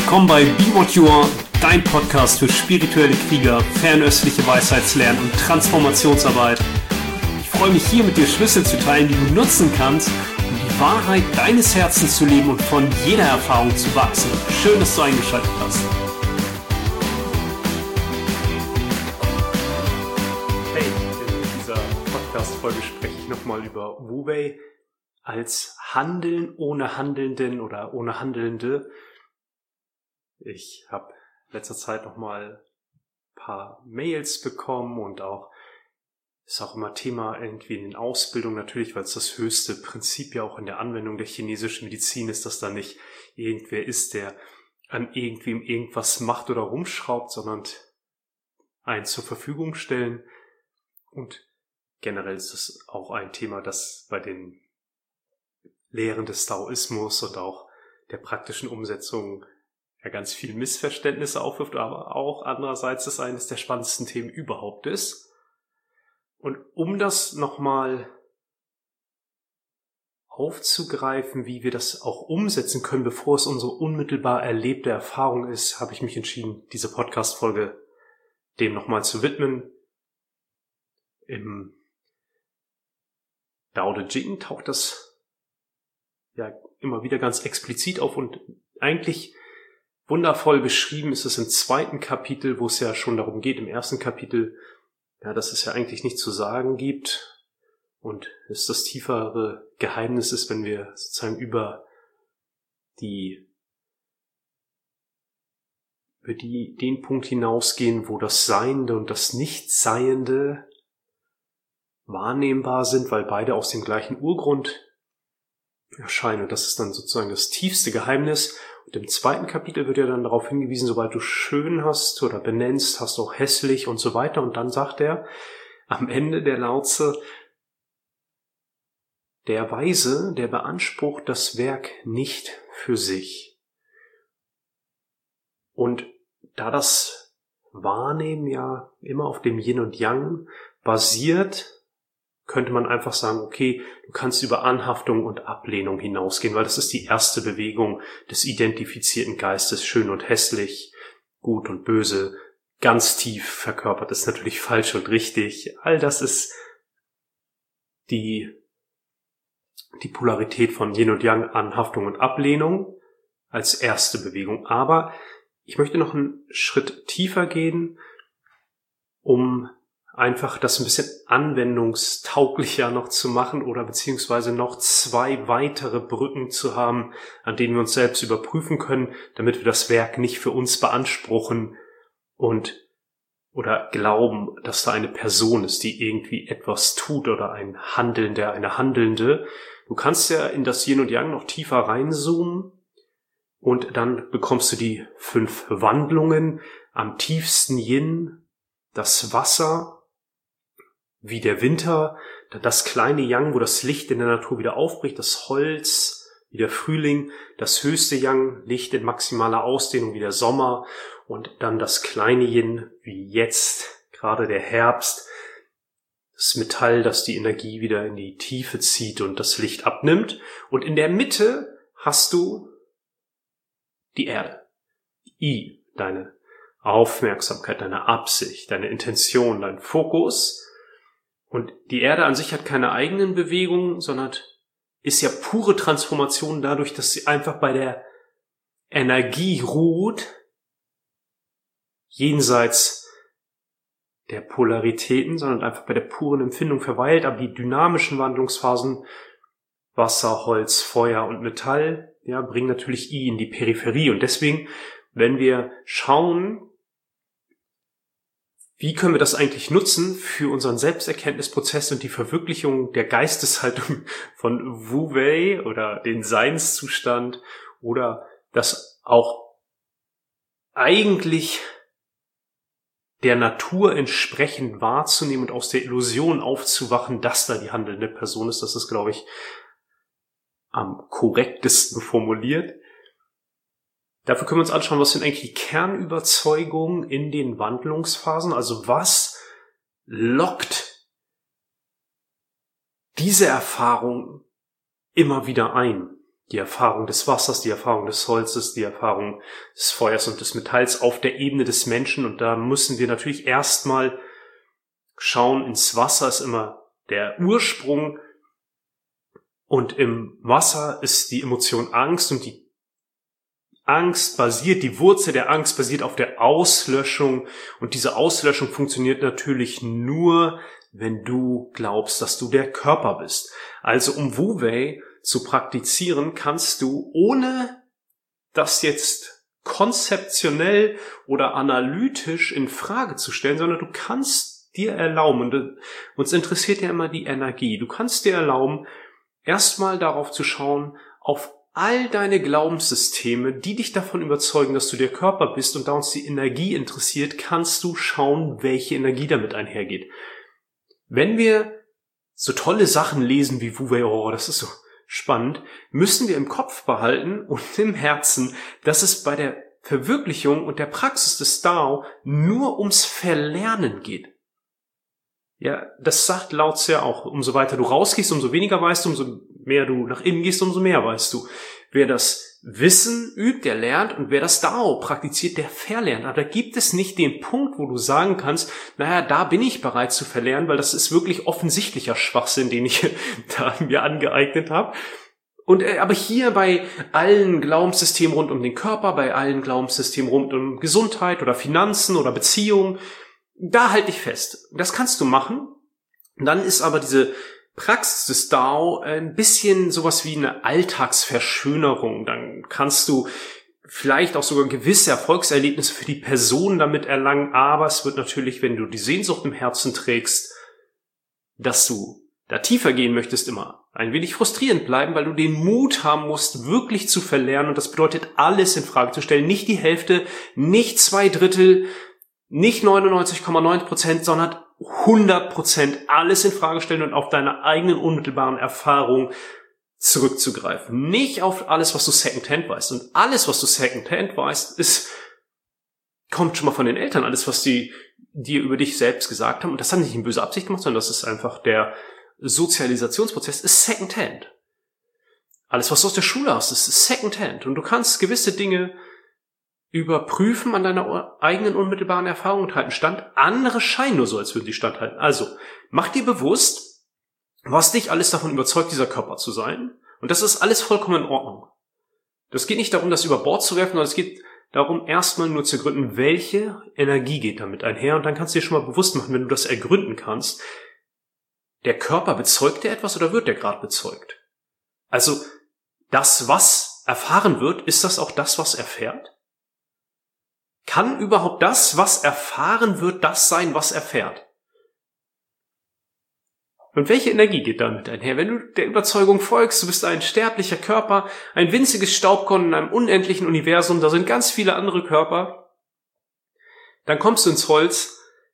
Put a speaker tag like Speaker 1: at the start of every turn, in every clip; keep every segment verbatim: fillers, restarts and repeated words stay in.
Speaker 1: Willkommen bei Be What You Are, dein Podcast für spirituelle Krieger, fernöstliche Weisheitslernen und Transformationsarbeit. Ich freue mich hier mit dir Schlüssel zu teilen, die du nutzen kannst, um die Wahrheit deines Herzens zu leben und von jeder Erfahrung zu wachsen. Schön, dass du eingeschaltet hast. Hey, in dieser Podcast-Folge spreche ich nochmal über Wu Wei als Handeln ohne Handelnden oder ohne Handelnde. Ich habe in letzter Zeit nochmal ein paar Mails bekommen und auch ist auch immer Thema irgendwie in den Ausbildungen natürlich, weil es das höchste Prinzip ja auch in der Anwendung der chinesischen Medizin ist, dass da nicht irgendwer ist, der an irgendwem irgendwas macht oder rumschraubt, sondern einen zur Verfügung stellen. Und generell ist es auch ein Thema, das bei den Lehren des Daoismus und auch der praktischen Umsetzung ja ganz viel Missverständnisse aufwirft, aber auch andererseits ist eines der spannendsten Themen überhaupt ist. Und um das nochmal aufzugreifen, wie wir das auch umsetzen können, bevor es unsere unmittelbar erlebte Erfahrung ist, habe ich mich entschieden, diese Podcast-Folge dem nochmal zu widmen. Im Dao De Jing taucht das ja immer wieder ganz explizit auf und eigentlich wundervoll beschrieben ist es im zweiten Kapitel, wo es ja schon darum geht, im ersten Kapitel, ja, dass es ja eigentlich nichts zu sagen gibt und es das tiefere Geheimnis ist, wenn wir sozusagen über die, über die, den Punkt hinausgehen, wo das Seiende und das Nichtseiende wahrnehmbar sind, weil beide aus dem gleichen Urgrund erscheinen. Und das ist dann sozusagen das tiefste Geheimnis. Und im zweiten Kapitel wird ja dann darauf hingewiesen, sobald du schön hast oder benennst, hast du auch hässlich und so weiter. Und dann sagt er am Ende der Laozi, der Weise, der beansprucht das Werk nicht für sich. Und da das Wahrnehmen ja immer auf dem Yin und Yang basiert, könnte man einfach sagen, okay, du kannst über Anhaftung und Ablehnung hinausgehen, weil das ist die erste Bewegung des identifizierten Geistes, schön und hässlich, gut und böse, ganz tief verkörpert, ist natürlich falsch und richtig. All das ist die, die Polarität von Yin und Yang, Anhaftung und Ablehnung als erste Bewegung. Aber ich möchte noch einen Schritt tiefer gehen, um einfach das ein bisschen anwendungstauglicher noch zu machen oder beziehungsweise noch zwei weitere Brücken zu haben, an denen wir uns selbst überprüfen können, damit wir das Werk nicht für uns beanspruchen und oder glauben, dass da eine Person ist, die irgendwie etwas tut oder ein Handelnder, eine Handelnde. Du kannst ja in das Yin und Yang noch tiefer reinzoomen und dann bekommst du die fünf Wandlungen. Am tiefsten Yin, das Wasser, wie der Winter, das kleine Yang, wo das Licht in der Natur wieder aufbricht, das Holz, wie der Frühling, das höchste Yang, Licht in maximaler Ausdehnung, wie der Sommer und dann das kleine Yin, wie jetzt, gerade der Herbst, das Metall, das die Energie wieder in die Tiefe zieht und das Licht abnimmt. Und in der Mitte hast du die Erde, I, deine Aufmerksamkeit, deine Absicht, deine Intention, dein Fokus. Und die Erde an sich hat keine eigenen Bewegungen, sondern ist ja pure Transformation dadurch, dass sie einfach bei der Energie ruht, jenseits der Polaritäten, sondern einfach bei der puren Empfindung verweilt. Aber die dynamischen Wandlungsphasen, Wasser, Holz, Feuer und Metall, ja, bringen natürlich I in die Peripherie. Und deswegen, wenn wir schauen, wie können wir das eigentlich nutzen für unseren Selbsterkenntnisprozess und die Verwirklichung der Geisteshaltung von Wu Wei oder den Seinszustand oder das auch eigentlich der Natur entsprechend wahrzunehmen und aus der Illusion aufzuwachen, dass da die handelnde Person ist. Das ist, glaube ich, am korrektesten formuliert. Dafür können wir uns anschauen, was sind eigentlich die Kernüberzeugungen in den Wandlungsphasen, also was lockt diese Erfahrung immer wieder ein. die Erfahrung des Wassers, die Erfahrung des Holzes, die Erfahrung des Feuers und des Metalls auf der Ebene des Menschen. Und da müssen wir natürlich erstmal schauen, ins Wasser ist immer der Ursprung und im Wasser ist die Emotion Angst und die Angst basiert, die Wurzel der Angst basiert auf der Auslöschung und diese Auslöschung funktioniert natürlich nur, wenn du glaubst, dass du der Körper bist. Also um Wu Wei zu praktizieren, kannst du, ohne das jetzt konzeptionell oder analytisch in Frage zu stellen, sondern du kannst dir erlauben, und uns interessiert ja immer die Energie, du kannst dir erlauben, erstmal darauf zu schauen, auf all deine Glaubenssysteme, die dich davon überzeugen, dass du der Körper bist, und da uns die Energie interessiert, kannst du schauen, welche Energie damit einhergeht. Wenn wir so tolle Sachen lesen wie Wu Wei, oh, das ist so spannend, müssen wir im Kopf behalten und im Herzen, dass es bei der Verwirklichung und der Praxis des Dao nur ums Verlernen geht. Ja, das sagt Lao Tse ja auch. Umso weiter du rausgehst, umso weniger weißt du, umso mehr du nach innen gehst, umso mehr weißt du. Wer das Wissen übt, der lernt, und wer das Dao praktiziert, der verlernt. Aber da gibt es nicht den Punkt, wo du sagen kannst, naja, da bin ich bereit zu verlernen, weil das ist wirklich offensichtlicher Schwachsinn, den ich da mir angeeignet habe. Und äh, aber hier bei allen Glaubenssystemen rund um den Körper, bei allen Glaubenssystemen rund um Gesundheit oder Finanzen oder Beziehungen, da halte ich fest. Das kannst du machen. Dann ist aber diese Praxis des Dao ein bisschen sowas wie eine Alltagsverschönerung. Dann kannst du vielleicht auch sogar gewisse Erfolgserlebnisse für die Person damit erlangen, aber es wird natürlich, wenn du die Sehnsucht im Herzen trägst, dass du da tiefer gehen möchtest, immer ein wenig frustrierend bleiben, weil du den Mut haben musst, wirklich zu verlernen. Und das bedeutet, alles in Frage zu stellen. Nicht die Hälfte, nicht zwei Drittel, nicht neunundneunzig Komma neun Prozent, sondern hundert Prozent alles in Frage stellen und auf deine eigenen unmittelbaren Erfahrungen zurückzugreifen. Nicht auf alles, was du Secondhand weißt. Und alles, was du Secondhand weißt, ist, kommt schon mal von den Eltern. Alles, was die dir über dich selbst gesagt haben. Und das hat nicht in böser Absicht gemacht, sondern das ist einfach der Sozialisationsprozess, ist Secondhand. Alles, was du aus der Schule hast, ist Secondhand. Und du kannst gewisse Dinge überprüfen an deiner eigenen unmittelbaren Erfahrung und halten stand. Andere scheinen nur so, als würden sie standhalten. Also, mach dir bewusst, was dich alles davon überzeugt, dieser Körper zu sein. Und das ist alles vollkommen in Ordnung. Das geht nicht darum, das über Bord zu werfen, sondern es geht darum, erstmal nur zu ergründen, welche Energie geht damit einher. Und dann kannst du dir schon mal bewusst machen, wenn du das ergründen kannst, der Körper, bezeugt der etwas oder wird der gerade bezeugt? Also, das, was erfahren wird, ist das auch das, was erfährt? Kann überhaupt das, was erfahren wird, das sein, was erfährt? Und welche Energie geht damit einher? Wenn du der Überzeugung folgst, du bist ein sterblicher Körper, ein winziges Staubkorn in einem unendlichen Universum, da sind ganz viele andere Körper, dann kommst du ins Holz,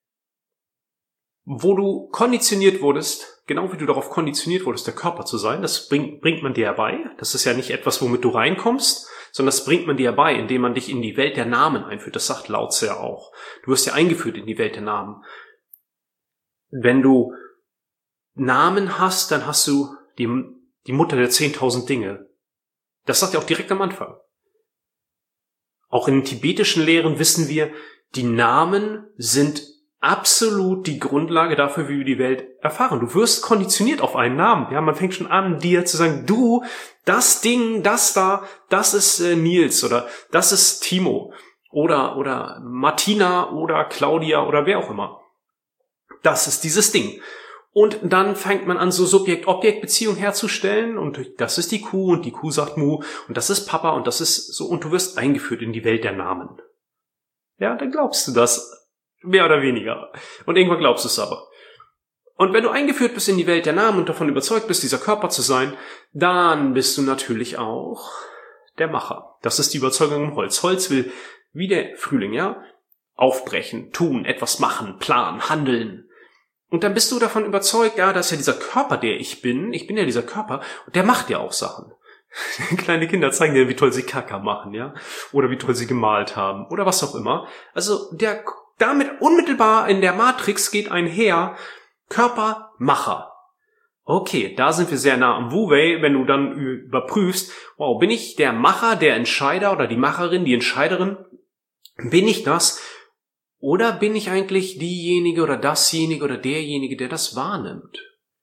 Speaker 1: wo du konditioniert wurdest, genau wie du darauf konditioniert wurdest, der Körper zu sein. Das bringt, bringt man dir herbei. Das ist ja nicht etwas, womit du reinkommst, sondern das bringt man dir herbei, indem man dich in die Welt der Namen einführt. Das sagt Lao Tse ja auch. Du wirst ja eingeführt in die Welt der Namen. Wenn du Namen hast, dann hast du die, die Mutter der zehntausend Dinge. Das sagt er auch direkt am Anfang. Auch in den tibetischen Lehren wissen wir, die Namen sind absolut die Grundlage dafür, wie wir die Welt erfahren. Du wirst konditioniert auf einen Namen. Ja, man fängt schon an, dir zu sagen, du, das Ding, das da, das ist äh, Nils oder das ist Timo oder oder Martina oder Claudia oder wer auch immer. Das ist dieses Ding. Und dann fängt man an, so Subjekt-Objekt-Beziehung herzustellen und das ist die Kuh und die Kuh sagt Mu und das ist Papa und das ist so und du wirst eingeführt in die Welt der Namen. Ja, dann glaubst du das. Mehr oder weniger. Und irgendwann glaubst du es aber. Und wenn du eingeführt bist in die Welt der Namen und davon überzeugt bist, dieser Körper zu sein, dann bist du natürlich auch der Macher. Das ist die Überzeugung im Holz. Holz will, wie der Frühling, ja, aufbrechen, tun, etwas machen, planen, handeln. Und dann bist du davon überzeugt, ja, das ist ja dieser Körper, der ich bin. Ich bin ja dieser Körper und der macht ja auch Sachen. Kleine Kinder zeigen dir, wie toll sie Kaka machen, ja, oder wie toll sie gemalt haben oder was auch immer. Also der damit unmittelbar in der Matrix geht einher Körpermacher. Okay, da sind wir sehr nah am Wu-Wei, wenn du dann überprüfst, wow, bin ich der Macher, der Entscheider oder die Macherin, die Entscheiderin? Bin ich das? Oder bin ich eigentlich diejenige oder dasjenige oder derjenige, der das wahrnimmt?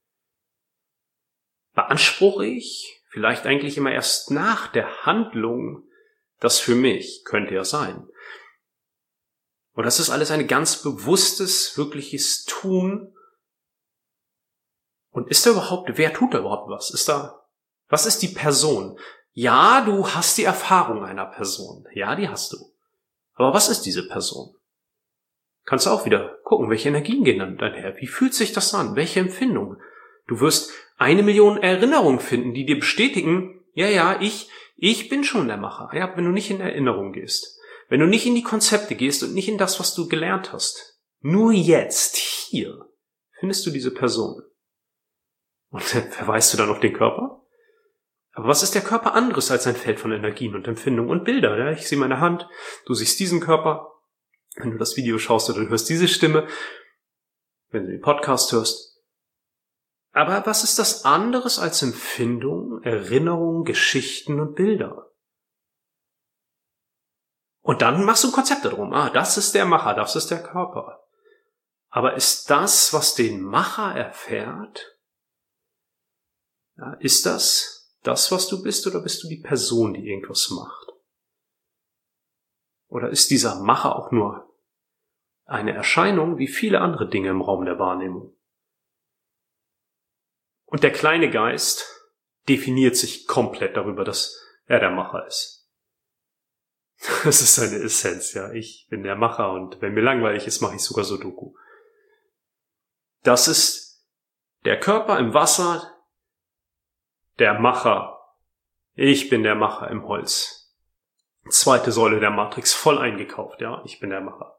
Speaker 1: Beanspruche ich vielleicht eigentlich immer erst nach der Handlung das für mich? Könnte ja sein. Und das ist alles ein ganz bewusstes, wirkliches Tun. Und ist da überhaupt, wer tut da überhaupt was? Ist da, was ist die Person? Ja, du hast die Erfahrung einer Person. Ja, die hast du. Aber was ist diese Person? Kannst du auch wieder gucken, welche Energien gehen dann einher? Wie fühlt sich das an? Welche Empfindungen? Du wirst eine Million Erinnerungen finden, die dir bestätigen, ja, ja, ich, ich bin schon der Macher. Ja, wenn du nicht in Erinnerung gehst. Wenn du nicht in die Konzepte gehst und nicht in das, was du gelernt hast. Nur jetzt, hier, findest du diese Person. Und verweist du dann auf den Körper? Aber was ist der Körper anderes als ein Feld von Energien und Empfindungen und Bilder? Ja? Ich sehe meine Hand, du siehst diesen Körper. Wenn du das Video schaust oder du hörst diese Stimme, wenn du den Podcast hörst. Aber was ist das anderes als Empfindungen, Erinnerungen, Geschichten und Bilder? Und dann machst du ein Konzept darum. Ah, das ist der Macher, das ist der Körper. Aber ist das, was den Macher erfährt, ja, ist das das, was du bist, oder bist du die Person, die irgendwas macht? Oder ist dieser Macher auch nur eine Erscheinung wie viele andere Dinge im Raum der Wahrnehmung? Und der kleine Geist definiert sich komplett darüber, dass er der Macher ist. Das ist seine Essenz, ja. Ich bin der Macher und wenn mir langweilig ist, mache ich sogar Sudoku. Das ist der Körper im Wasser, der Macher. Ich bin der Macher im Holz. Zweite Säule der Matrix, voll eingekauft, ja, ich bin der Macher.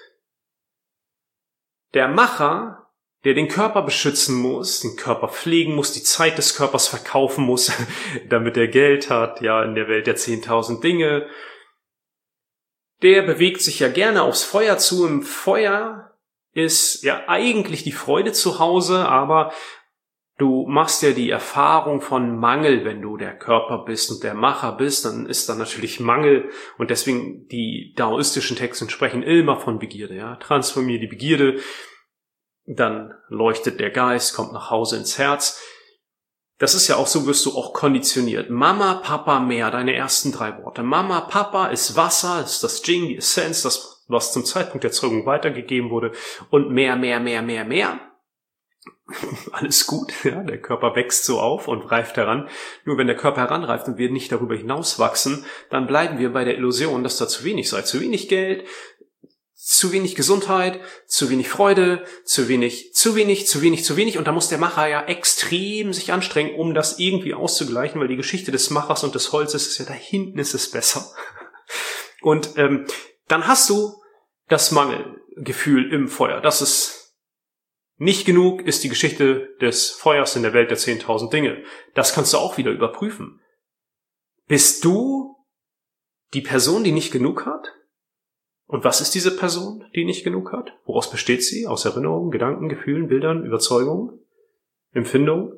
Speaker 1: Der Macher, der den Körper beschützen muss, den Körper pflegen muss, die Zeit des Körpers verkaufen muss, damit er Geld hat, ja, in der Welt der zehntausend Dinge, der bewegt sich ja gerne aufs Feuer zu. Im Feuer ist ja eigentlich die Freude zu Hause, aber du machst ja die Erfahrung von Mangel, wenn du der Körper bist und der Macher bist, dann ist da natürlich Mangel und deswegen die daoistischen Texte sprechen immer von Begierde, ja. Transformier die Begierde, dann leuchtet der Geist, kommt nach Hause ins Herz. Das ist ja auch so, wirst du auch konditioniert. Mama, Papa, mehr, deine ersten drei Worte. Mama, Papa ist Wasser, ist das Jing, die Essenz, das, was zum Zeitpunkt der Zeugung weitergegeben wurde und mehr, mehr, mehr, mehr, mehr. Alles gut, ja, der Körper wächst so auf und reift heran. Nur wenn der Körper heranreift und wir nicht darüber hinaus wachsen, dann bleiben wir bei der Illusion, dass da zu wenig sei. Zu wenig Geld, zu wenig Gesundheit, zu wenig Freude, zu wenig, zu wenig, zu wenig, zu wenig. Und da muss der Macher ja extrem sich anstrengen, um das irgendwie auszugleichen, weil die Geschichte des Machers und des Holzes ist ja, da hinten ist es besser. Und ähm, dann hast du das Mangelgefühl im Feuer. Das ist nicht genug, ist die Geschichte des Feuers in der Welt der zehntausend Dinge. Das kannst du auch wieder überprüfen. Bist du die Person, die nicht genug hat? Und was ist diese Person, die nicht genug hat? Woraus besteht sie? Aus Erinnerungen, Gedanken, Gefühlen, Bildern, Überzeugungen, Empfindungen?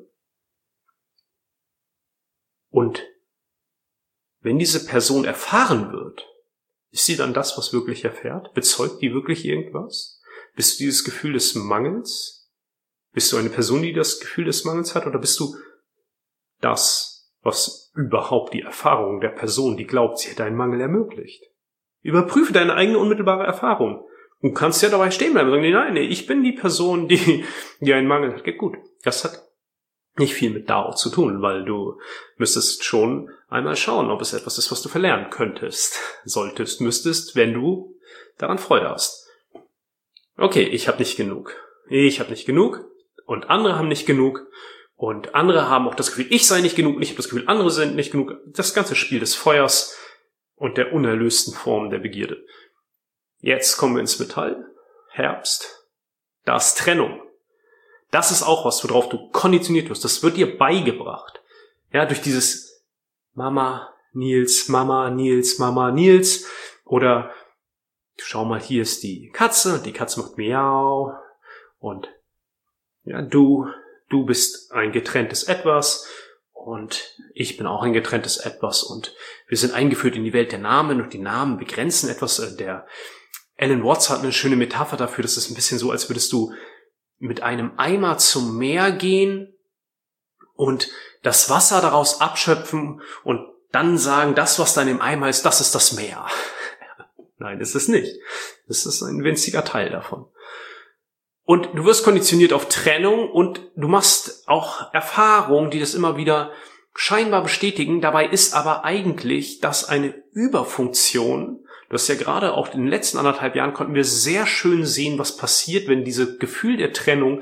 Speaker 1: Und wenn diese Person erfahren wird, ist sie dann das, was wirklich erfährt? Bezeugt die wirklich irgendwas? Bist du dieses Gefühl des Mangels? Bist du eine Person, die das Gefühl des Mangels hat? Oder bist du das, was überhaupt die Erfahrung der Person, die glaubt, sie hätte einen Mangel, ermöglicht? Überprüfe deine eigene unmittelbare Erfahrung. Du kannst ja dabei stehen bleiben und sagen, nein, nee, ich bin die Person, die, die einen Mangel hat. Geht gut. Das hat nicht viel mit Dao zu tun, weil du müsstest schon einmal schauen, ob es etwas ist, was du verlernen könntest, solltest, müsstest, wenn du daran Freude hast. Okay, ich habe nicht genug. Ich habe nicht genug und andere haben nicht genug und andere haben auch das Gefühl, ich sei nicht genug und ich habe das Gefühl, andere sind nicht genug. Das ganze Spiel des Feuers und der unerlösten Form der Begierde. Jetzt kommen wir ins Metall. Herbst. Da ist Trennung. Das ist auch was, worauf du konditioniert wirst. Das wird dir beigebracht. Ja, durch dieses Mama, Nils, Mama, Nils, Mama, Nils. Oder schau mal, hier ist die Katze und die Katze macht Miau. Und ja, du du bist ein getrenntes Etwas und ich bin auch ein getrenntes Etwas und wir sind eingeführt in die Welt der Namen und die Namen begrenzen etwas. Der Alan Watts hat eine schöne Metapher dafür, das ist ein bisschen so, als würdest du mit einem Eimer zum Meer gehen und das Wasser daraus abschöpfen und dann sagen, das, was da in dem Eimer ist, das ist das Meer. Nein, ist es nicht. Das ist ein winziger Teil davon. Und du wirst konditioniert auf Trennung und du machst auch Erfahrungen, die das immer wieder scheinbar bestätigen. Dabei ist aber eigentlich das eine Überfunktion. Du hast ja gerade auch in den letzten anderthalb Jahren konnten wir sehr schön sehen, was passiert, wenn dieses Gefühl der Trennung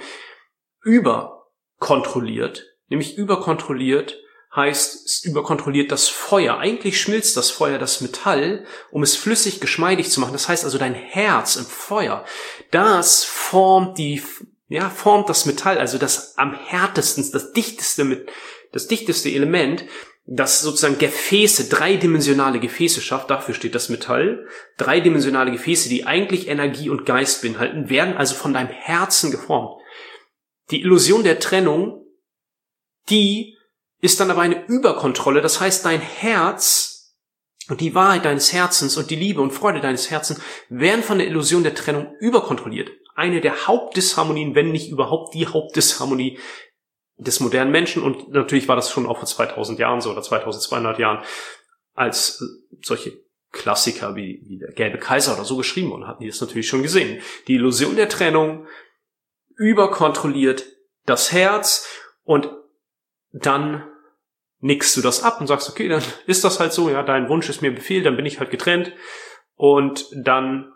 Speaker 1: überkontrolliert, nämlich überkontrolliert heißt, es überkontrolliert das Feuer. Eigentlich schmilzt das Feuer das Metall, um es flüssig geschmeidig zu machen. Das heißt also, dein Herz im Feuer, das formt die, ja, formt das Metall, also das am härtesten, das dichteste mit, das dichteste Element, das sozusagen Gefäße, dreidimensionale Gefäße schafft. Dafür steht das Metall. Dreidimensionale Gefäße, die eigentlich Energie und Geist beinhalten, werden also von deinem Herzen geformt. Die Illusion der Trennung, die ist dann aber eine Überkontrolle. Das heißt, dein Herz und die Wahrheit deines Herzens und die Liebe und Freude deines Herzens werden von der Illusion der Trennung überkontrolliert. Eine der Hauptdisharmonien, wenn nicht überhaupt die Hauptdisharmonie des modernen Menschen. Und natürlich war das schon auch vor zweitausend Jahren so oder zweitausendzweihundert Jahren, als solche Klassiker wie, wie der Gelbe Kaiser oder so geschrieben wurden, hatten die das natürlich schon gesehen. Die Illusion der Trennung überkontrolliert das Herz und dann nickst du das ab und sagst, okay, dann ist das halt so, ja, dein Wunsch ist mir Befehl, dann bin ich halt getrennt und dann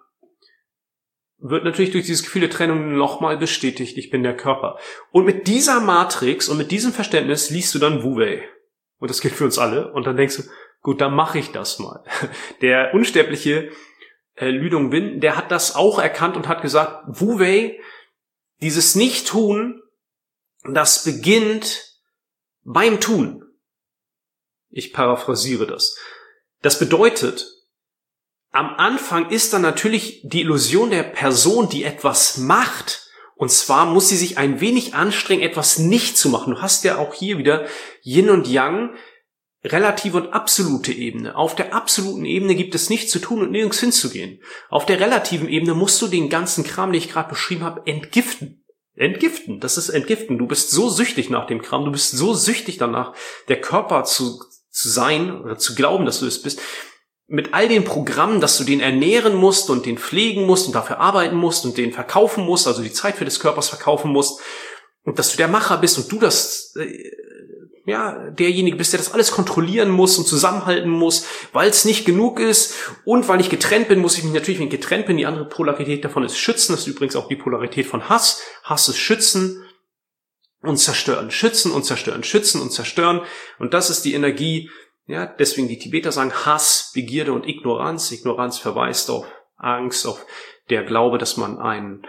Speaker 1: wird natürlich durch dieses Gefühl der Trennung nochmal bestätigt, ich bin der Körper. Und mit dieser Matrix und mit diesem Verständnis liest du dann Wu Wei. Und das gilt für uns alle. Und dann denkst du, gut, dann mache ich das mal. Der unsterbliche äh, Lü Dongbin, der hat das auch erkannt und hat gesagt, Wu Wei, dieses Nicht-Tun, das beginnt beim Tun. Ich paraphrasiere das. Das bedeutet, am Anfang ist dann natürlich die Illusion der Person, die etwas macht. Und zwar muss sie sich ein wenig anstrengen, etwas nicht zu machen. Du hast ja auch hier wieder Yin und Yang, relative und absolute Ebene. Auf der absoluten Ebene gibt es nichts zu tun und nirgends hinzugehen. Auf der relativen Ebene musst du den ganzen Kram, den ich gerade beschrieben habe, entgiften. Entgiften, das ist Entgiften. Du bist so süchtig nach dem Kram, du bist so süchtig danach, der Körper zu, zu sein oder zu glauben, dass du es bist. Mit all den Programmen, dass du den ernähren musst und den pflegen musst und dafür arbeiten musst und den verkaufen musst, also die Zeit für des Körpers verkaufen musst und dass du der Macher bist und du das, äh, ja, derjenige bist, der das alles kontrollieren muss und zusammenhalten muss, weil es nicht genug ist und weil ich getrennt bin, muss ich mich natürlich, wenn ich getrennt bin, die andere Polarität davon ist schützen. Das ist übrigens auch die Polarität von Hass. Hass ist schützen und zerstören, schützen und zerstören, schützen und zerstören. Und das ist die Energie, ja, deswegen die Tibeter sagen Hass, Begierde und Ignoranz. Ignoranz verweist auf Angst, auf der Glaube, dass man ein,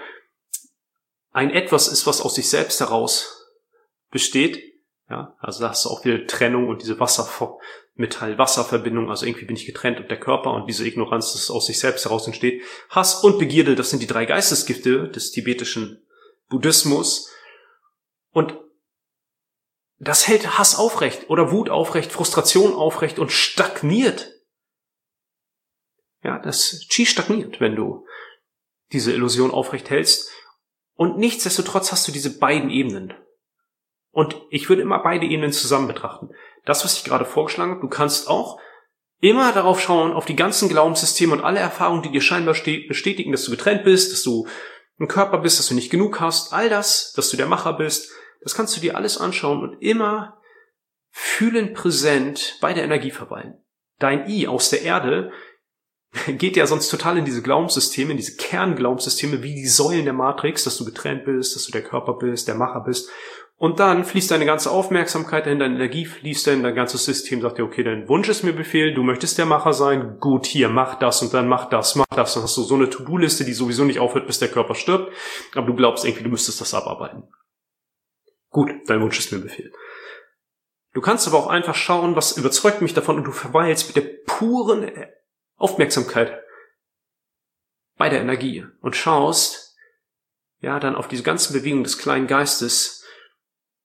Speaker 1: ein Etwas ist, was aus sich selbst heraus besteht. Ja, also da hast du auch wieder Trennung und diese Wasser, Metall-Wasser-Verbindung, also irgendwie bin ich getrennt und der Körper und diese Ignoranz, das aus sich selbst heraus entsteht. Hass und Begierde, das sind die drei Geistesgifte des tibetischen Buddhismus. Und das hält Hass aufrecht oder Wut aufrecht, Frustration aufrecht und stagniert. Ja, das Qi stagniert, wenn du diese Illusion aufrecht hältst. Und nichtsdestotrotz hast du diese beiden Ebenen. Und ich würde immer beide Ebenen zusammen betrachten. Das, was ich gerade vorgeschlagen habe, du kannst auch immer darauf schauen, auf die ganzen Glaubenssysteme und alle Erfahrungen, die dir scheinbar bestätigen, dass du getrennt bist, dass du ein Körper bist, dass du nicht genug hast, all das, dass du der Macher bist, das kannst du dir alles anschauen und immer fühlend präsent bei der Energie verweilen. Dein I aus der Erde geht ja sonst total in diese Glaubenssysteme, in diese Kernglaubensysteme, wie die Säulen der Matrix, dass du getrennt bist, dass du der Körper bist, der Macher bist. Und dann fließt deine ganze Aufmerksamkeit dahin, deine Energie fließt dahin, dein ganzes System sagt dir, okay, dein Wunsch ist mir Befehl, du möchtest der Macher sein, gut, hier, mach das und dann mach das, mach das. Dann hast du so eine To-Do-Liste, die sowieso nicht aufhört, bis der Körper stirbt, aber du glaubst irgendwie, du müsstest das abarbeiten. Gut, dein Wunsch ist mir Befehl. Du kannst aber auch einfach schauen, was überzeugt mich davon und du verweilst mit der puren Aufmerksamkeit bei der Energie und schaust, ja, dann auf diese ganzen Bewegungen des kleinen Geistes,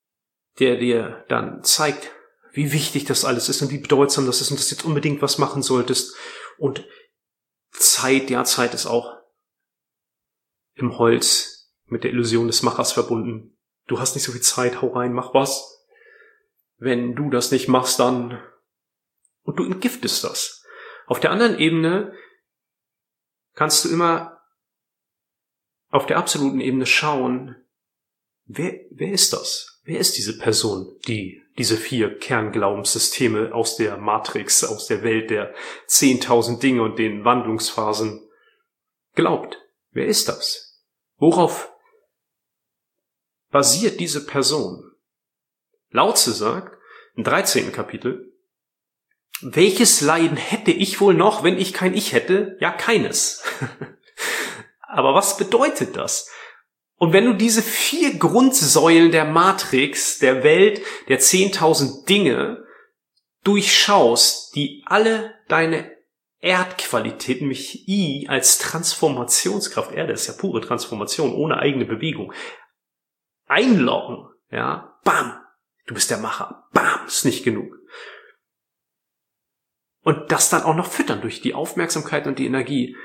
Speaker 1: der dir dann zeigt, wie wichtig das alles ist und wie bedeutsam das ist und dass du jetzt unbedingt was machen solltest. Und Zeit, ja, Zeit ist auch im Holz mit der Illusion des Machers verbunden. Du hast nicht so viel Zeit, hau rein, mach was. Wenn du das nicht machst, dann... Und du entgiftest das. Auf der anderen Ebene kannst du immer auf der absoluten Ebene schauen, wer, wer ist das? Wer ist diese Person, die diese vier Kernglaubenssysteme aus der Matrix, aus der Welt der zehntausend Dinge und den Wandlungsphasen glaubt? Wer ist das? Worauf basiert diese Person? Lao Tse sagt im dreizehnten Kapitel, welches Leiden hätte ich wohl noch, wenn ich kein Ich hätte? Ja, keines. Aber was bedeutet das? Und wenn du diese vier Grundsäulen der Matrix, der Welt, der zehntausend Dinge durchschaust, die alle deine Erdqualität, nämlich I als Transformationskraft, Erde ist ja pure Transformation, ohne eigene Bewegung, einloggen, ja, bam, du bist der Macher, bam, ist nicht genug. Und das dann auch noch füttern durch die Aufmerksamkeit und die Energie.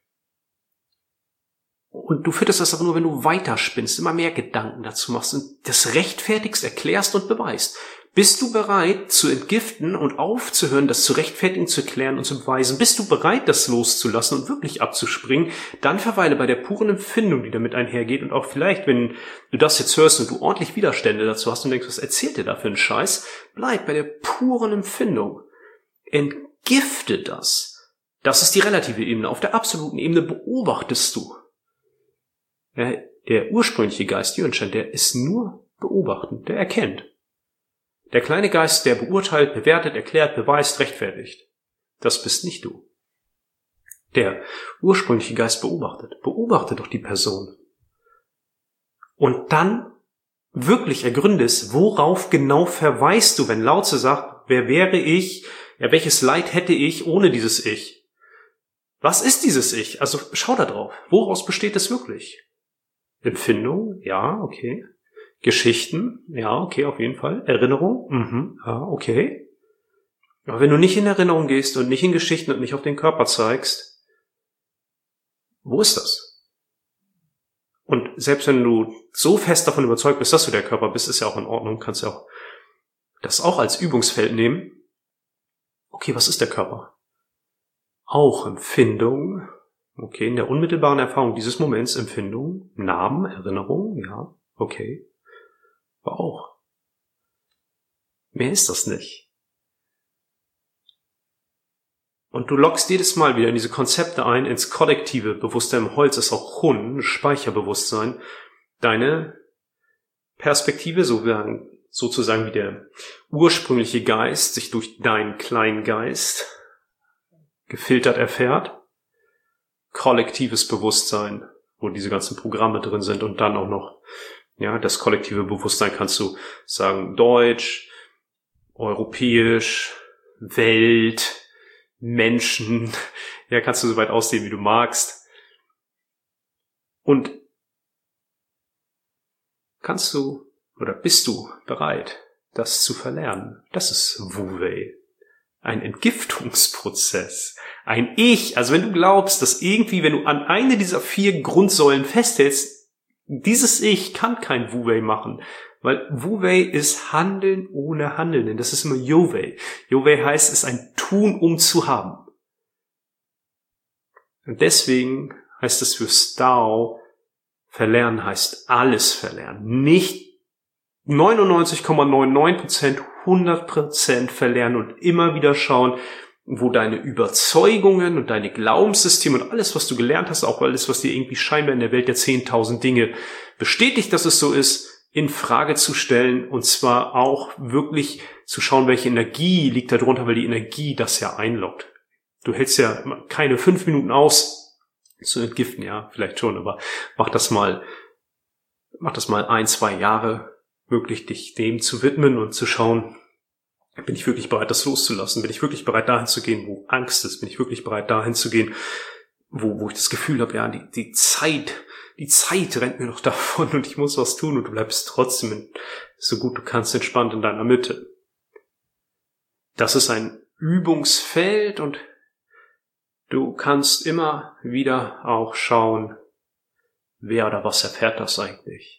Speaker 1: Und du fütterst das aber nur, wenn du weiterspinnst, immer mehr Gedanken dazu machst und das rechtfertigst, erklärst und beweist. Bist du bereit zu entgiften und aufzuhören, das zu rechtfertigen, zu erklären und zu beweisen? Bist du bereit, das loszulassen und wirklich abzuspringen? Dann verweile bei der puren Empfindung, die damit einhergeht. Und auch vielleicht, wenn du das jetzt hörst und du ordentlich Widerstände dazu hast und denkst, was erzählt ihr da für einen Scheiß? Bleib bei der puren Empfindung. Entgifte das. Das ist die relative Ebene. Auf der absoluten Ebene beobachtest du. Ja, der ursprüngliche Geist, Yuan-Shan, der ist nur beobachtend, der erkennt. Der kleine Geist, der beurteilt, bewertet, erklärt, beweist, rechtfertigt. Das bist nicht du. Der ursprüngliche Geist beobachtet. Beobachte doch die Person. Und dann wirklich ergründe es, worauf genau verweist du, wenn Lao Tse sagt, wer wäre ich, ja, welches Leid hätte ich ohne dieses Ich? Was ist dieses Ich? Also schau da drauf. Woraus besteht es wirklich? Empfindung? Ja, okay. Geschichten? Ja, okay, auf jeden Fall. Erinnerung? Mhm, ja, okay. Aber wenn du nicht in Erinnerung gehst und nicht in Geschichten und nicht auf den Körper zeigst, wo ist das? Und selbst wenn du so fest davon überzeugt bist, dass du der Körper bist, ist ja auch in Ordnung, kannst ja auch das auch als Übungsfeld nehmen. Okay, was ist der Körper? Auch Empfindung. Okay, in der unmittelbaren Erfahrung dieses Moments Empfindung, Namen, Erinnerung, ja, okay. Aber auch. Mehr ist das nicht. Und du lockst jedes Mal wieder in diese Konzepte ein, ins kollektive Bewusstsein. Im Holz ist auch Hun, Speicherbewusstsein. Deine Perspektive, sozusagen wie der ursprüngliche Geist sich durch deinen kleinen Geist gefiltert erfährt. Kollektives Bewusstsein, wo diese ganzen Programme drin sind und dann auch noch, ja, das kollektive Bewusstsein kannst du sagen, Deutsch, europäisch, Welt, Menschen, ja, kannst du so weit ausdehnen, wie du magst. Und kannst du oder bist du bereit, das zu verlernen? Das ist Wu Wei. Ein Entgiftungsprozess. Ein Ich. Also wenn du glaubst, dass irgendwie, wenn du an eine dieser vier Grundsäulen festhältst, dieses Ich kann kein Wu Wei machen. Weil Wu Wei ist Handeln ohne Handelnden. Das ist immer Yo Wei. Yo Wei heißt, es ist ein Tun, um zu haben. Und deswegen heißt es für Stao, verlernen heißt alles verlernen. Nicht neunundneunzig Komma neunundneunzig Prozent, hundert Prozent verlernen und immer wieder schauen, wo deine Überzeugungen und deine Glaubenssysteme und alles, was du gelernt hast, auch alles, was dir irgendwie scheinbar in der Welt der zehntausend Dinge bestätigt, dass es so ist, in Frage zu stellen und zwar auch wirklich zu schauen, welche Energie liegt da drunter, weil die Energie das ja einloggt. Du hältst ja keine fünf Minuten aus zu entgiften, ja, vielleicht schon, aber mach das mal, mach das mal ein, zwei Jahre, wirklich dich dem zu widmen und zu schauen, bin ich wirklich bereit, das loszulassen? Bin ich wirklich bereit, dahin zu gehen, wo Angst ist? Bin ich wirklich bereit, dahin zu gehen, wo, wo ich das Gefühl habe, ja, die, die Zeit die Zeit rennt mir noch davon und ich muss was tun und du bleibst trotzdem so gut du kannst entspannt in deiner Mitte. Das ist ein Übungsfeld und du kannst immer wieder auch schauen, wer oder was erfährt das eigentlich?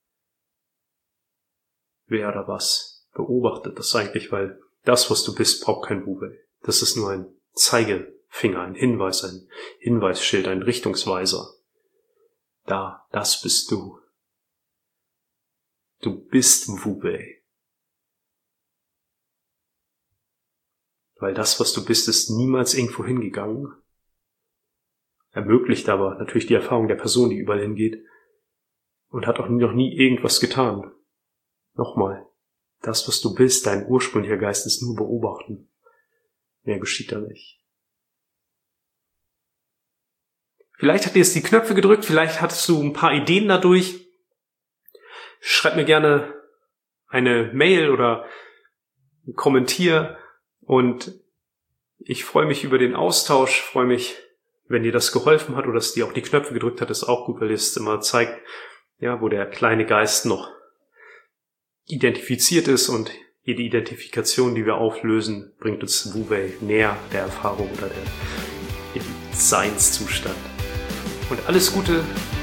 Speaker 1: Wer oder was beobachtet das eigentlich? Weil das, was du bist, braucht kein Wu-Wei. Das ist nur ein Zeigefinger, ein Hinweis, ein Hinweisschild, ein Richtungsweiser. Da, das bist du. Du bist Wu-Wei. Weil das, was du bist, ist niemals irgendwo hingegangen. Ermöglicht aber natürlich die Erfahrung der Person, die überall hingeht. Und hat auch noch nie irgendwas getan. Nochmal. Das, was du bist, dein ursprünglicher Geist, ist nur beobachten. Mehr geschieht da nicht. Vielleicht hat dir jetzt die Knöpfe gedrückt, vielleicht hattest du ein paar Ideen dadurch. Schreib mir gerne eine Mail oder kommentier und ich freue mich über den Austausch, freue mich, wenn dir das geholfen hat oder dass dir auch die Knöpfe gedrückt hat, ist auch gut, weil es immer zeigt, ja, wo der kleine Geist noch identifiziert ist und jede Identifikation, die wir auflösen, bringt uns Wu-Wei näher der Erfahrung oder der, dem Seinszustand. Und alles Gute